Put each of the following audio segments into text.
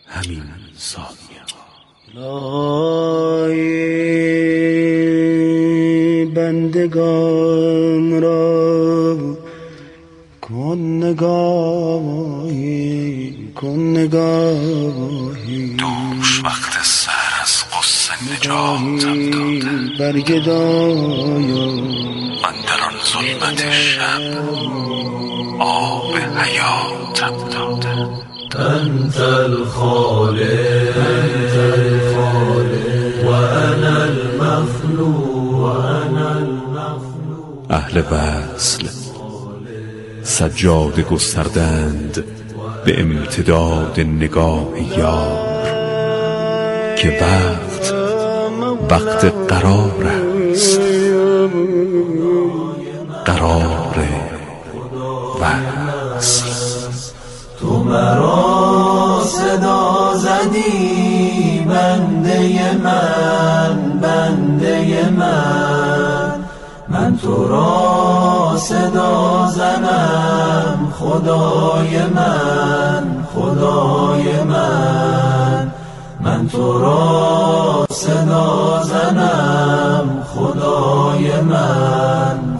همین ثانیه لای بندگان را کن نگاهی دوش وقت سر از غصه نجاتم داده برگدایا من در آن ظلمت شب آب حیاتم داده أنت الخالق وأنا المخلوق اهل وصل سجاده گستردند به امتداد نگاه یار که وقت قرار است، قرار وصل. تو مرا صدا زدی بنده من تو را صدا زنم خدای من تو را صدا زنم خدای من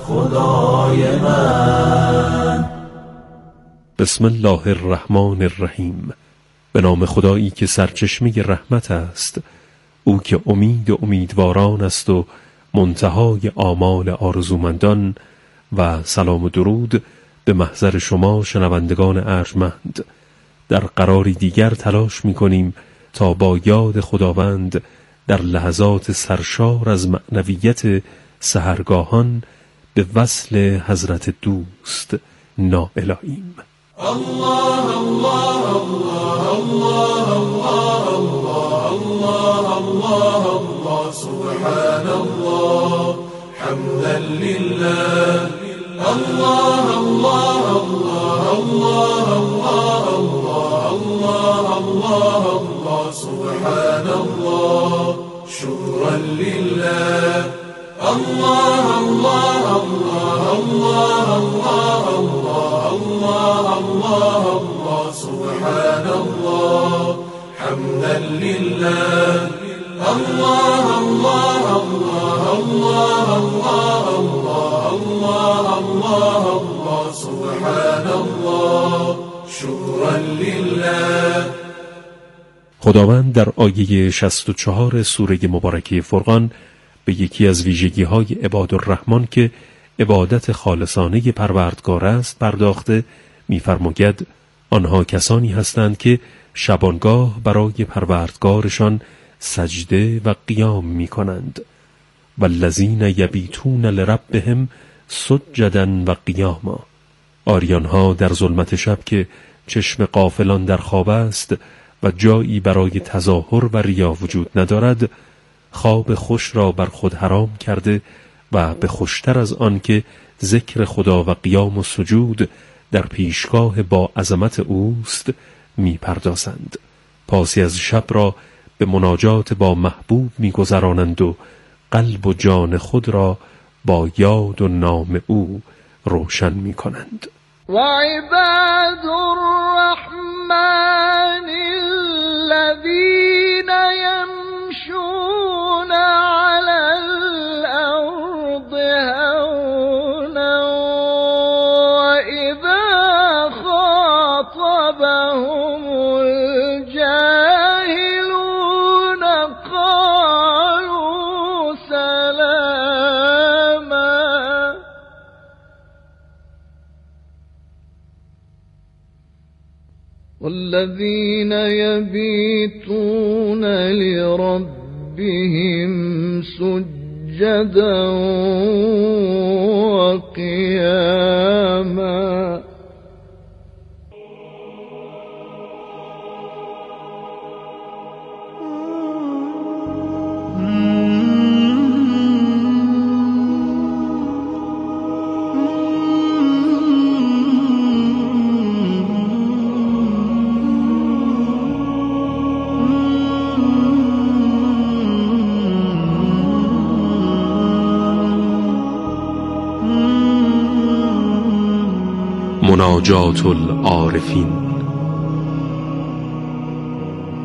بسم الله الرحمن الرحیم. به نام خدایی که سرچشمه رحمت است، او که امید امیدواران است و منتهای آمال آرزومندان. و سلام و درود به محضر شما شنوندگان ارجمند. در قراری دیگر تلاش می‌کنیم تا با یاد خداوند در لحظات سرشار از معنویت سحرگاهان به وصل حضرت دوست نائلاییم. الله الله الله الله الله الله الله الله سبحان الله حمدا لله الله الله الله الله الله الله الله الله سبحان الله شكرا لله الله الله الله الله الله الله الله الله سبحان الله حمدا لله الله الله الله الله الله الله الله الله سبحان الله شكرا لله. خداوند در آیه 64 سوره مبارکه فرقان به یکی از ویژگی‌های عبادالرحمن که عبادت خالصانه پروردگار است پرداخته می‌فرماید آنها کسانی هستند که شبانگاه برای پروردگارشان سجده و قیام می‌کنند. والذین یبیتون لربهم سجدا و قیاما. آریانها در ظلمت شب که چشم غافلان در خواب است و جایی برای تظاهر و ریا وجود ندارد، خواب خوش را بر خود حرام کرده و به خوشتر از آن که ذکر خدا و قیام و سجود در پیشگاه با عظمت اوست می‌پردازند. پاسی از شب را به مناجات با محبوب می‌گذرانند و قلب و جان خود را با یاد و نام او روشن می‌کنند. وعباد الرحمن الذين يمشون على الأرض هونا وإذا خاطبهم الجاهلون قالوا سلاما. والذين يبيتون لربهم سجدا وقياما. مناجات العارفین.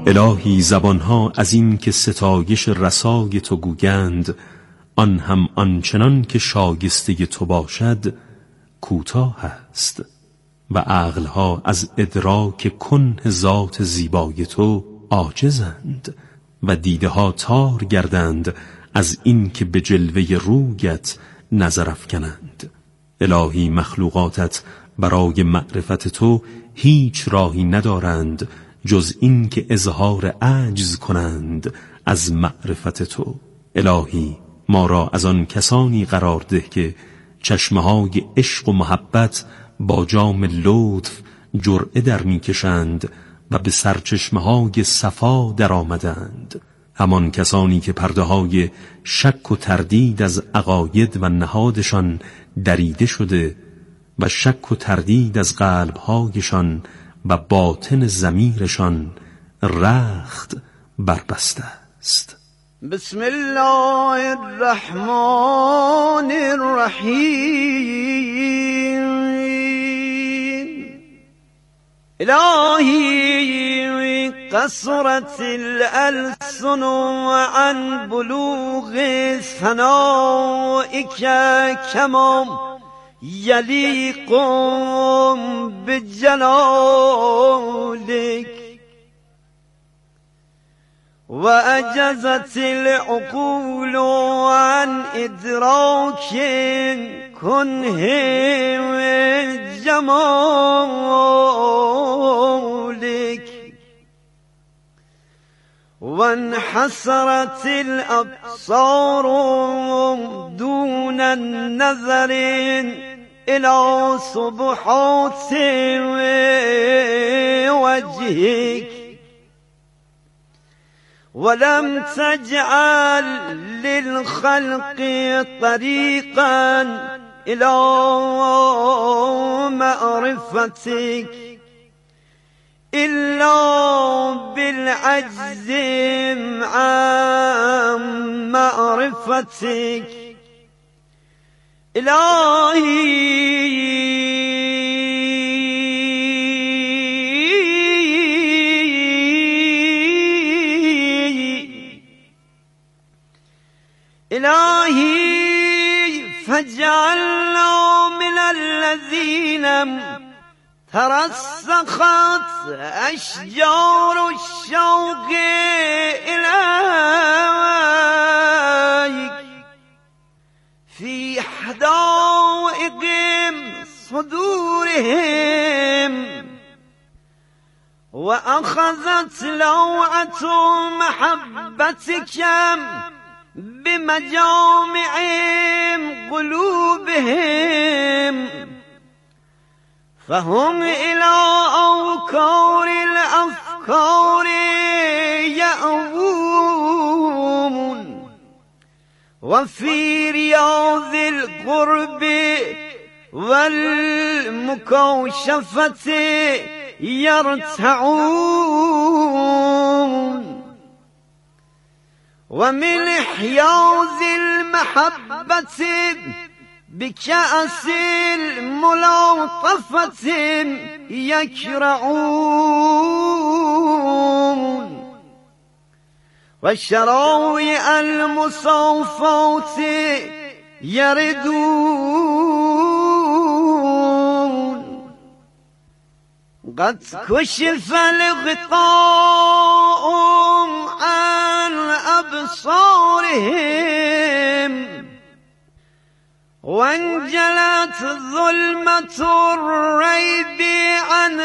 الهی زبانها از این که ستایش رسای تو گویند، آن هم آنچنان که شایسته تو باشد کوتاه است. و عقلها از ادراک کنه ذات زیبای تو عاجزند و دیده ها تار گردند از این که به جلوه رویت نظر افکنند. الهی مخلوقاتت برای معرفت تو هیچ راهی ندارند جز این که اظهار عجز کنند از معرفت تو. الهی ما را از آن کسانی قرار ده که چشمهای عشق و محبت با جام لطف جرعه در می کشند و به سرچشمهای صفا در آمدند. همان کسانی که پرده های شک و تردید از عقاید و نهادشان دریده شده و شک و تردید از قلبهایشان و باطن ضمیرشان رخت بربسته است. بسم الله الرحمن الرحیم. الهی قصرت الألسن عن بلوغ ثنائك كما يليق بجلالك، وأجزت العقول عن إدراك كنه جمالك، وانحسرت الأبصار دون النظر إلى سبحات وجهك، ولم تجعل للخلق طريقا إلى معرفتك إلا بالعجز عن معرفتك. إلهي فاجعلنا من الذين ترسخت أشجار الشوق إليك في حدائق صدورهم، وأخذت لوعة محبتك بمجامع قلوبهم، فهم إلى أوكار الأفكار يأوون، وفي رياض القرب والمكاشفة يرتعون، ومن حياض المحبة بكأس الملاطفة يكرعون، والشراوي المصافات يردون. قد كشف الغطاء عن أبصارهم، وانجلت ظلمة الريب عن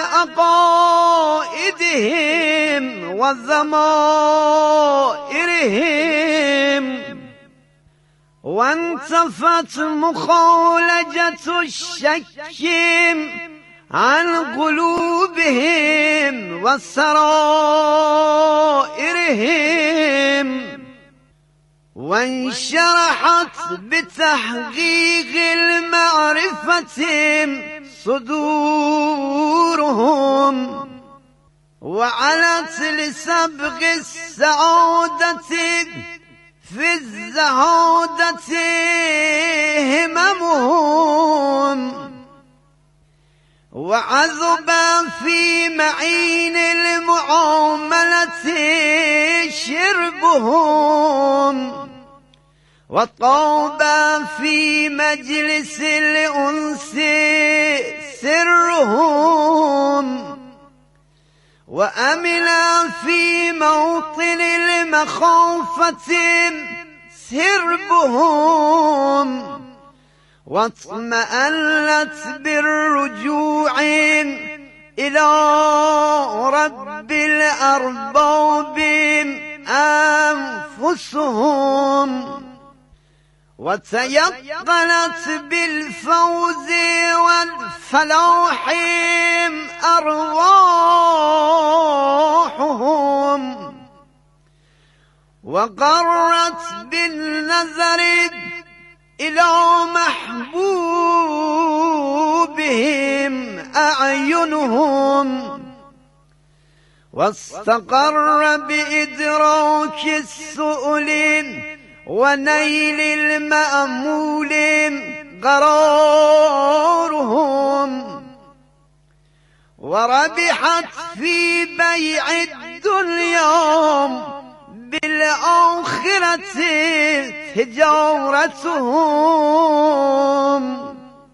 عقائدهم وضمائرهم، وانتفت مخالجة الشك عن قلوبهم وسرائرهم، وانشرحت بتحقيق المعرفة صدورهم، وعلت لسبغ السعادة في الزهادة هممهم، وعذب في معين المعاملة شربهم وطاب في مجلس الأنس سرهم وأمن في موطن المخافة سربهم واطمأنت بالرجوع إلى رب الأرباب أنفسهم وتيقنت بالفوز والفلاح أرواحهم وقرت بالنظر إلى محبوبهم أعينهم واستقر بإدراك السؤل ونيل المأمول قرارهم وربحت في بيع الدنيا بالآخرة تجارتهم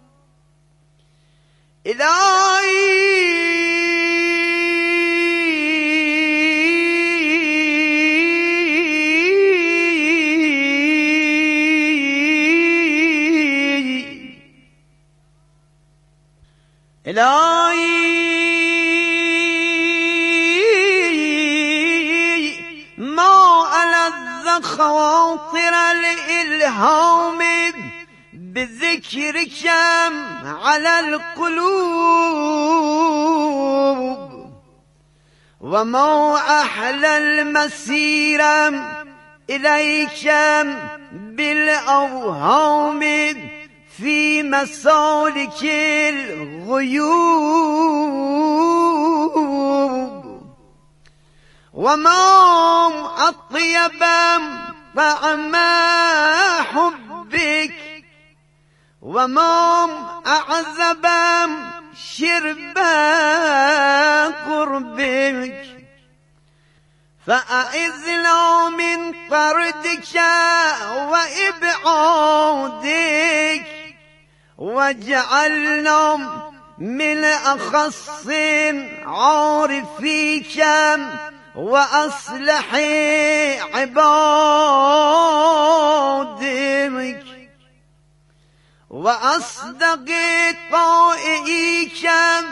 إلهي ما ألذ خواطر الإلهام بذكرك على القلوب وما أحلى المسير إليك بالأوهام في مسالك الغيوب وما أطيب طعم حبك وما أعذب شرب قربك فأعذنا من طردك وإبعادك واجعلنا من أخص عارفيك وأصلح عبادك وأصدق طائعيك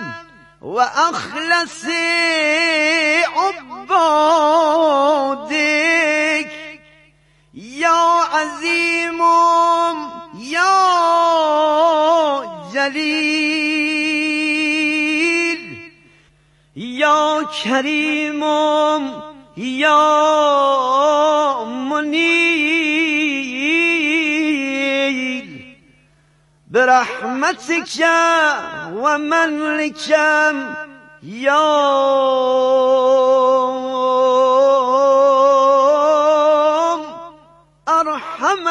وأخلص عبادك يا عظيم يا جليل يا كريم يا منيل برحمتك ومنك يا أرحم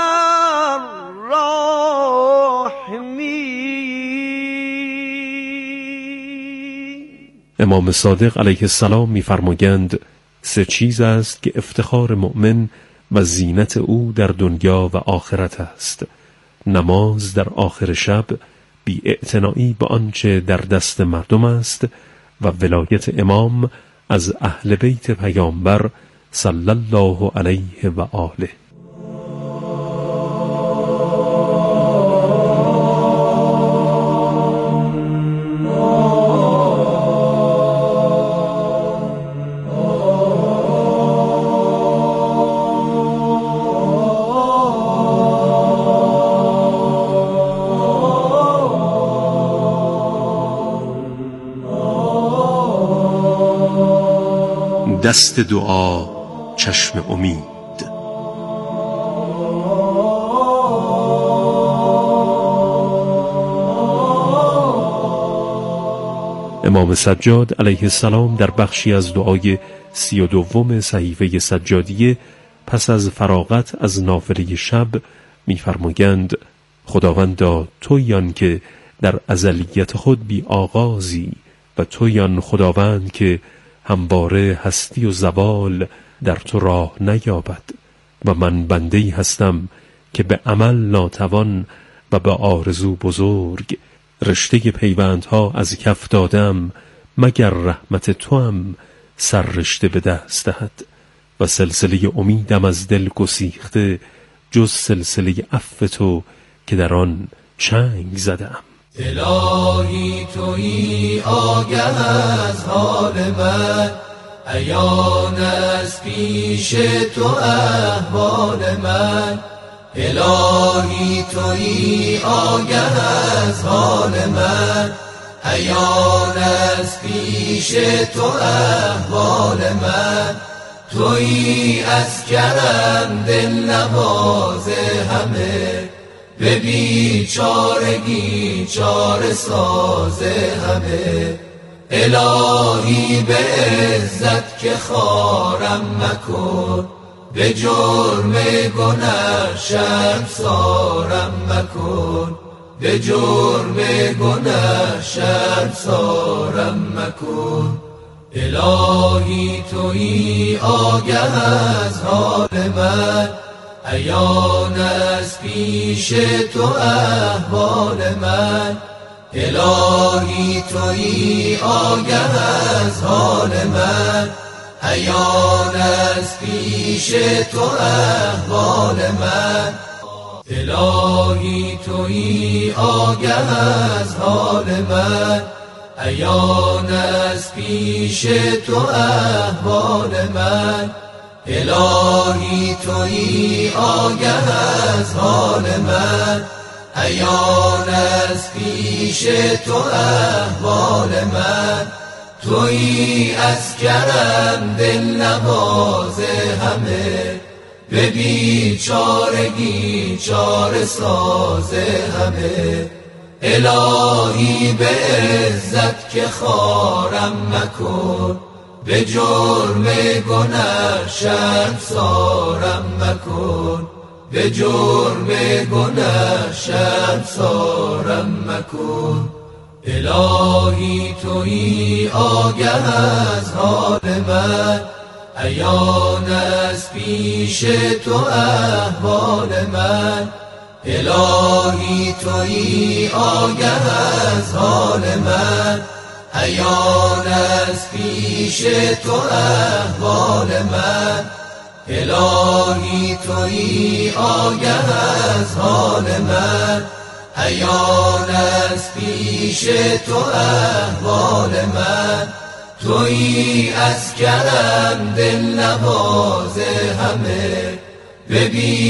الراحمين. امام صادق علیه السلام می‌فرمایند 3 چیز است که افتخار مؤمن و زینت او در دنیا و آخرت است: نماز در آخر شب، بی‌اعتنایی به آنچه در دست مردم است و ولایت امام از اهل بیت پیامبر صلی الله علیه و آله. دست دعا، چشم امید. امام سجاد علیه السلام در بخشی از دعای 32 صحیفه سجادیه پس از فراغت از نافله شب می‌فرمایند: خداوندا تویی آن که در ازلیت خود بی آغازی و توی آن خداوند که همواره هستی و زوال در تو راه نیابد و من بنده‌ای هستم که به عمل ناتوان و به آرزو بزرگ رشته پیوندها از کف دادم مگر رحمت توام سر رشته به دست دهد و سلسله امیدم از دل گسیخته جز سلسله عفو تو که در آن چنگ زدم. الهی تویی آگه از حال من، عیان از پیش تو احوال من. الهی تویی آگه از حال من، عیان از پیش تو احوال من. تویی از کرم دل نواز همه، به بیچارگی چاره ساز همه. الهی به عزت که خوارم مکن، به جرم گناه شرمسارم مکن، به جرم گناه شرمسارم مکن. الهی تویی آگه از حال من، عیان از پیش تو احوال من. الهی تویی آگه از حال من، عیان از پیش تو احوال من. الهی تویی آگه از حال من، عیان از پیش تو احوال من. الهی تویی آگه از حال من، عیان از پیش تو احوال من. تویی از کرم دل نواز همه، به بیچارگی چاره ساز همه. الهی به عزت که خوارم مکن، به جرم گناه شرمسارم مکن، به جرم گناه شرمسارم مکن. الهی تویی آگه از حال من، عیان از پیش تو احوال من. الهی تویی آگه از حال من، عیان از پیش تو احوال من. الهی تویی آگه از حال من، عیان از پیش تو احوال من. تویی از کرم دل نواز همه، به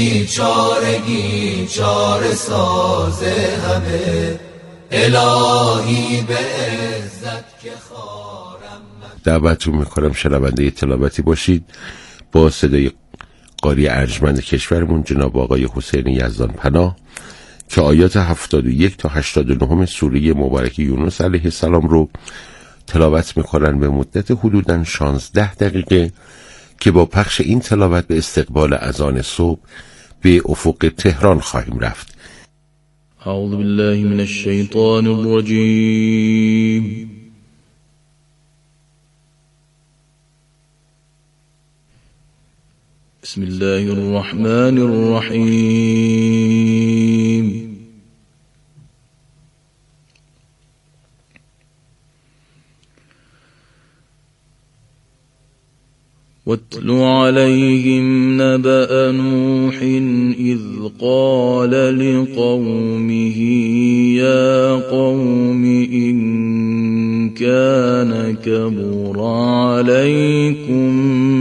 بیچارگی چاره ساز همه. الهی به عزت که خوارم. دعوتتون میکنم شنونده تلاوتی باشید با صدای قاری ارجمند کشورمون جناب آقای حسین یزدان پناه که آیات 71 تا 89 سوره مبارک یونس علیه السلام رو تلاوت میکنن به مدت حدوداً 16 دقیقه که با پخش این تلاوت به استقبال اذان صبح به افق تهران خواهیم رفت. اعوذ بالله من الشیطان الرجیم. بسم الله الرحمن الرحیم. واتل عليهم نبأ نوح إذ قال لقومه يا قوم إن كان كبر عليكم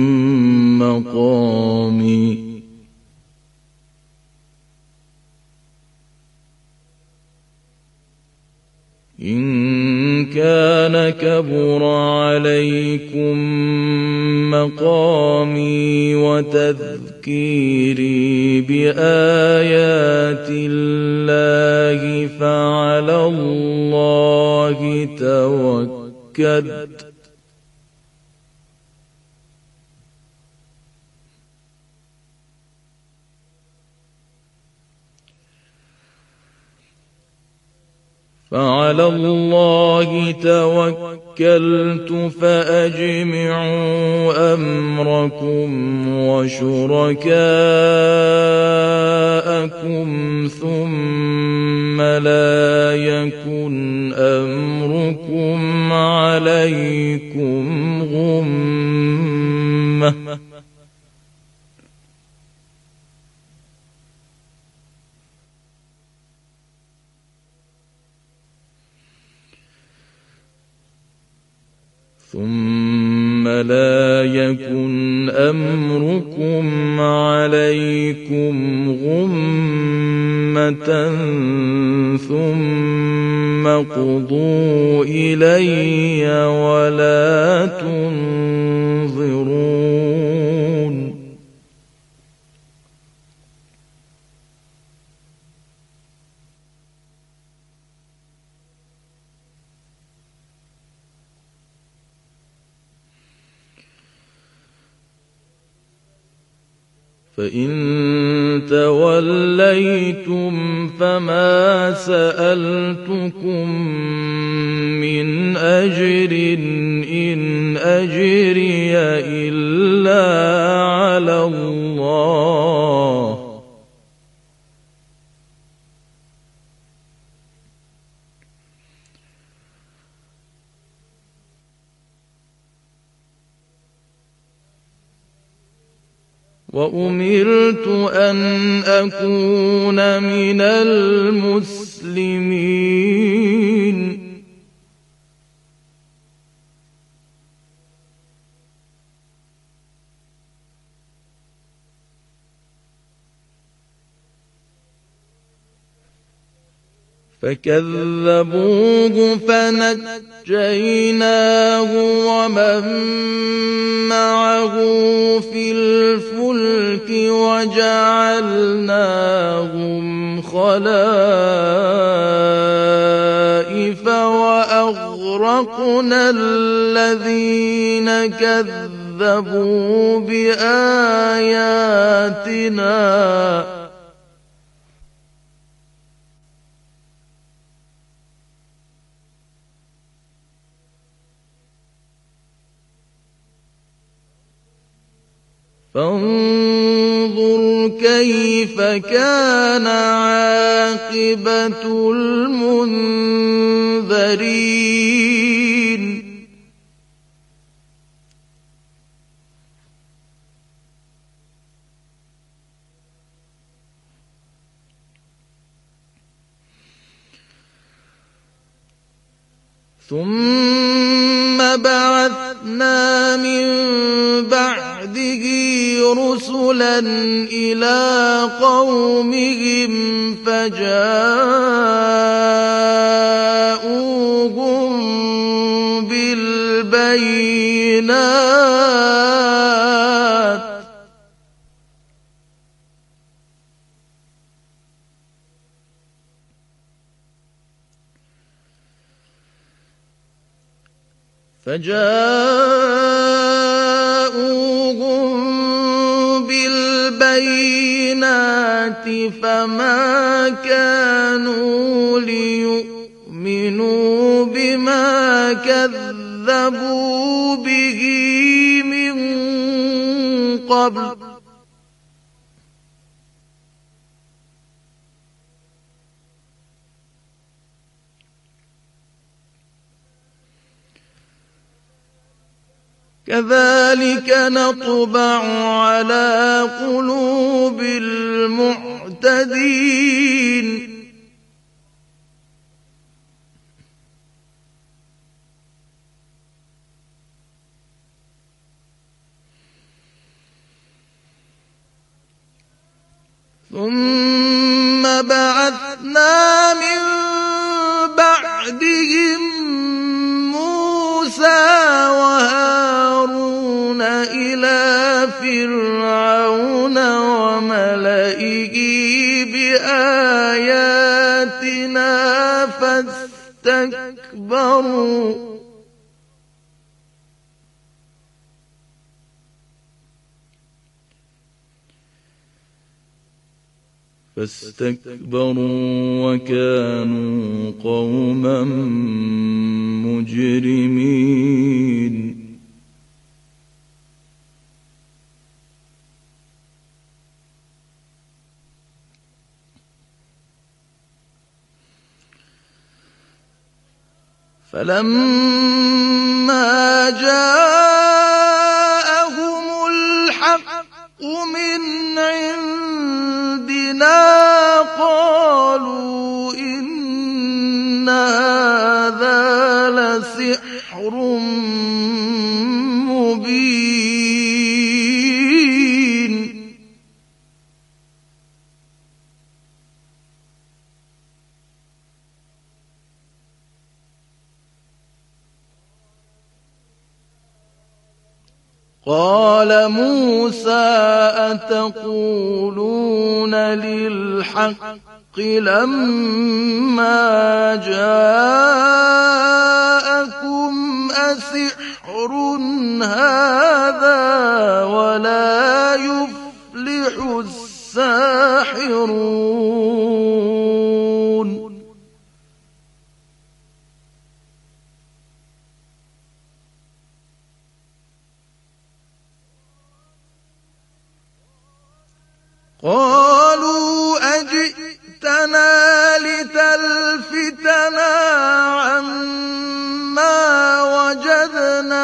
مقامي إن كان كبر عليكم مقامي وتذكيري بآيات الله فعلى الله توكلت فعلى الله توكلت فأجمعوا أمركم وشركاءكم ثم لا يكن أمركم عليكم غمة ثم قضوا إلي ولا تنظرون فإن توليتم فما سألتكم من أجر إن أجري إلا على الله وأمرت أن أكون من المسلمين فكذبوه فنجيناه ومن معه في الفلك وجعلناهم خلائف وأغرقنا الذين كذبوا بآياتنا فانظر كيف كان عاقبة المنذرين ثم بعثنا من بعده رسلا إلى قومهم فجاءوهم بالبينات فما كانوا ليؤمنوا بما كذبوا به من قبل كذلك نطبع على قلوب المعتدين ثم بعثنا من بعدهم موسى وهارون إلى فرعون وملئه بآياتنا فاستكبروا وكانوا قوما مجرمين فلما جاءهم الحق من عندنا قالوا إن هذا لسحر مبين قال موسى أتقولون للحق لما جاءكم أسحر هذا ولا يفلح الساحرون قالوا أجئتنا لتلفتنا عما وجدنا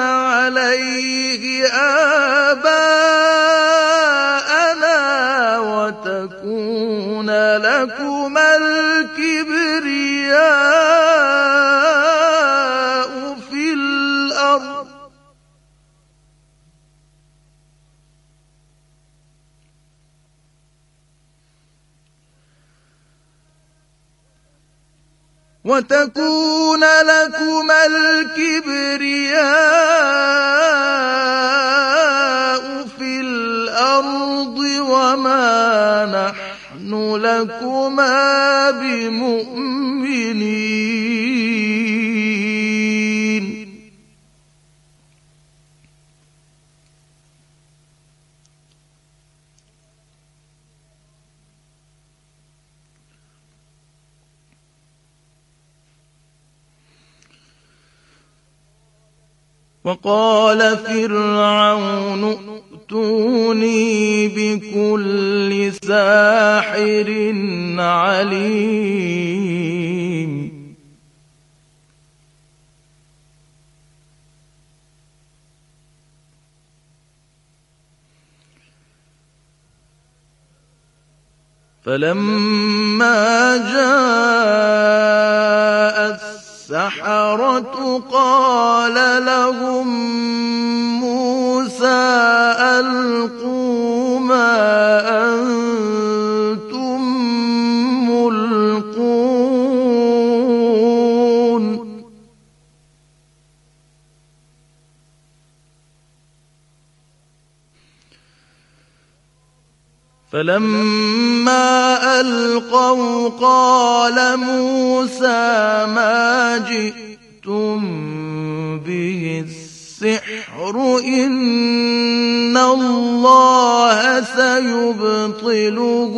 عليه آباءنا وتكون لكما الكبرياء في الأرض وما نحن لكما بمؤمنين وقال فرعون ائتوني بكل ساحر عليم فلما جاء السحرة قال لهم موسى ألقوا ما أنتم ملقون فلما ألقوا قال موسى ما جئتم به السحر إن الله سيبطله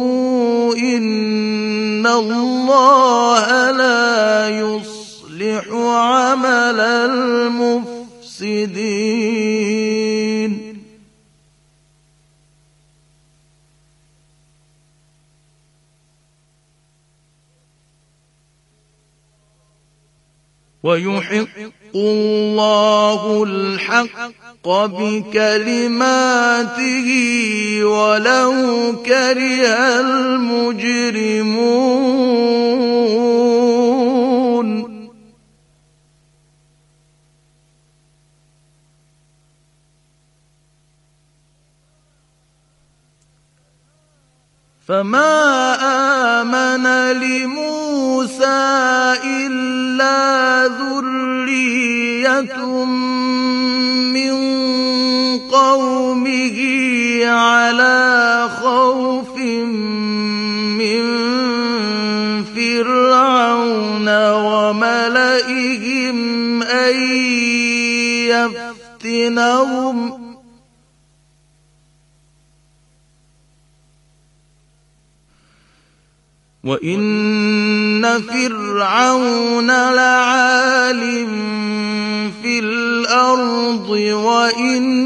إن الله لا يصلح عمل المفسدين ويحق الله الحق بكلماته ولو كره المجرمون فما آمن لموسى إلا ذرية من قومه على خوف من فرعون وملئهم أن يفتنهم وإن فرعون لعال في الأرض وإن